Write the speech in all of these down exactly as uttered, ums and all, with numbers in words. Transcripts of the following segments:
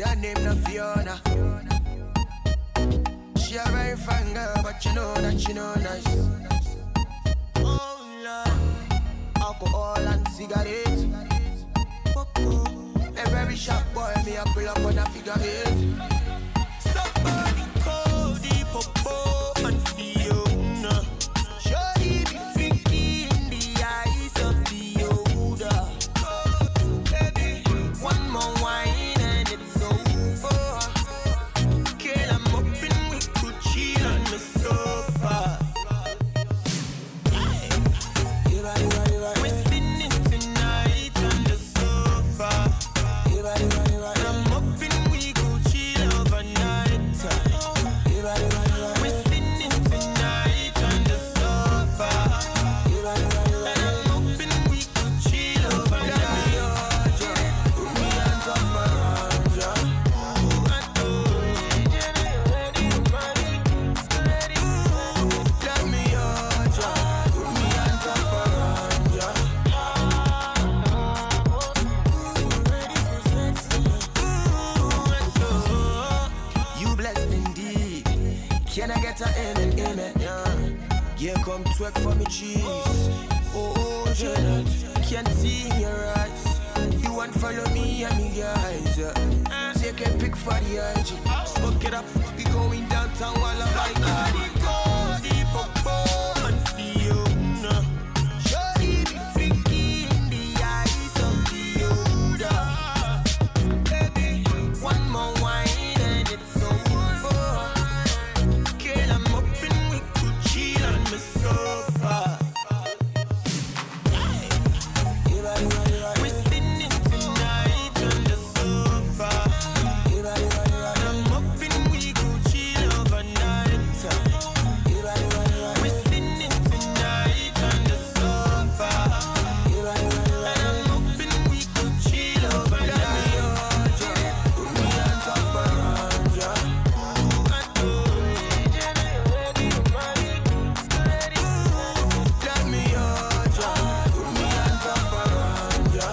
her name na Fiona. She a very fine girl, but you know that she no nice. Oh Lord, alcohol and cigarettes. A very sharp boy, me a pull up on a figure eight. Somebody call the popo and Fiona. Shorty be freaky in the eyes of the older. Oh, baby, one more wine and it's over. Girl, I'm up and we could chill on the sofa. We're sitting tonight on the sofa. I'm up and we go chill overnight. We're sitting tonight on the sofa. And I'm up and we go chill overnight. Put me hands up around ya. Let me hold ya. Put me hands up around ya. You blessed indeed. Can I get a in and in it? Yeah. Yeah, come twerk for me, cheese. Oh, oh, Janet, can't see in your eyes. You want follow me and me guys. Yeah. Take a pic for the I G. Smoke it up, we going downtown while I'm like Somebody call the popo and Fiona. Shorty be freaky in the eyes of the older. Baby, one more wine and it's over. Girl, I'm up and we could chill on the sofa. We're sitting tonight on the sofa. I'm up and we go chill overnight. We're sitting tonight on the sofa. And I'm up and we go chill overnight. Put me hands up around ya. Let me hold ya. Put me hands up around ya.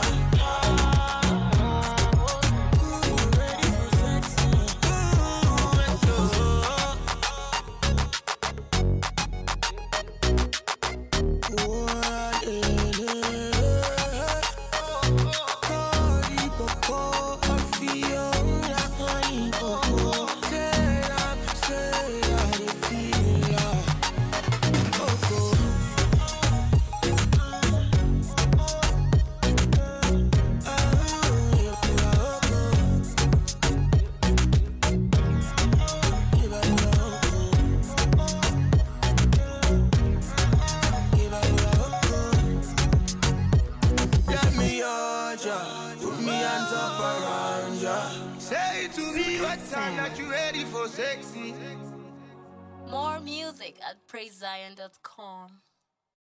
Let me hold ya. Put me hands up around ya. Say to me what time that you ready for sexy. More music at praise zion dot com.